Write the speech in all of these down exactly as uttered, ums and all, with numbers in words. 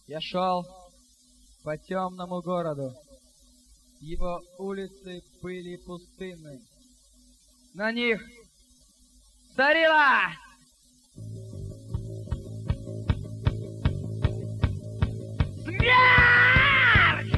Я шел по темному городу, его улицы были пустынны. На них царила смерть!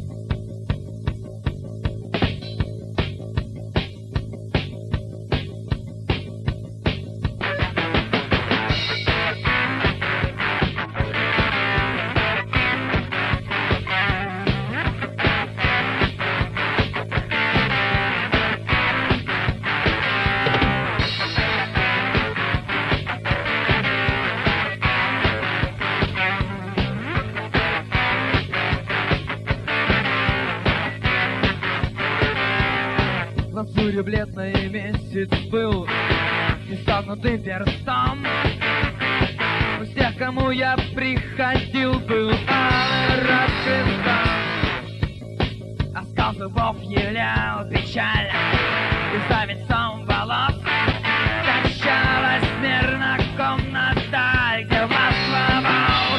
На суре бледный месяц был несогнутым перстом. У всех, кому я приходил, был алый расцветом. Оскал зубов являл печаль, и за венцом волос качалась мирно комната, где властвовал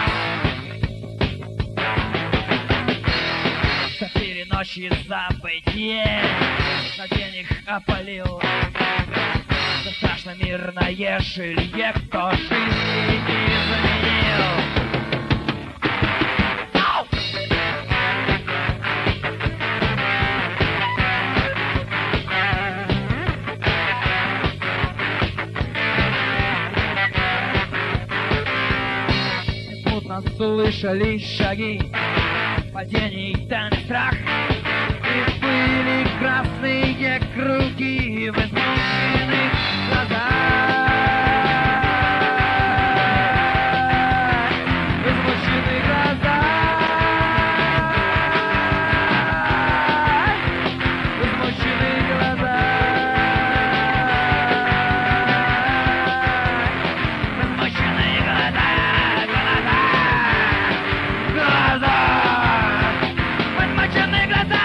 хаос. Четыре ночи забытье на день их опалил. За страшно мирное жилье, кто жизни изменил. Ау! Смутно слышали шаги, падений, тайный страх. И были красные круги в измученных глазах. Измученные глаза. Измученные глаза. Измученные глаза. Глаза. Глаза. Измученные глаза.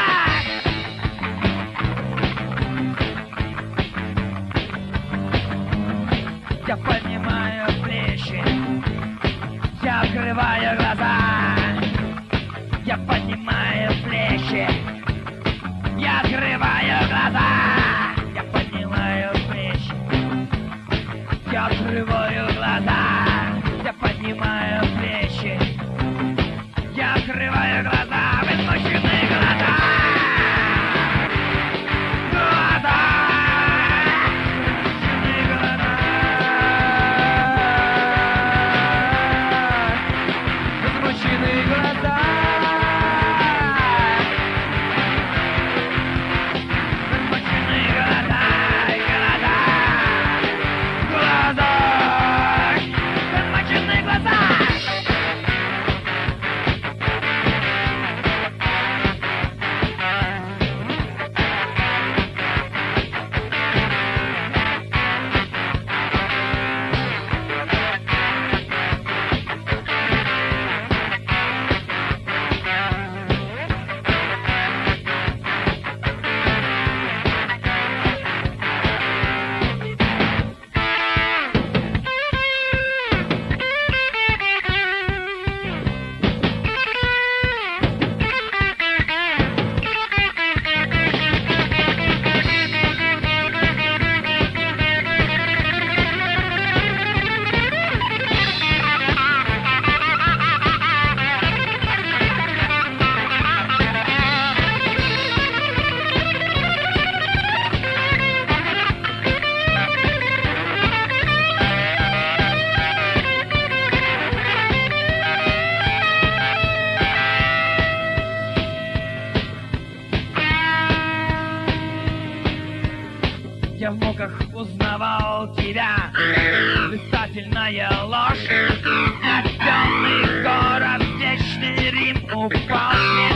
Я поднимаю плечи, я открываю глаза. Я поднимаю плечи, я открываю глаза. Я поднимаю плечи, я открываю глаза. Я поднимаю плечи, я открываю глаза. Измученные глаза. Я в муках узнавал тебя, блистательная ложь. А темный город, вечный Рим упал.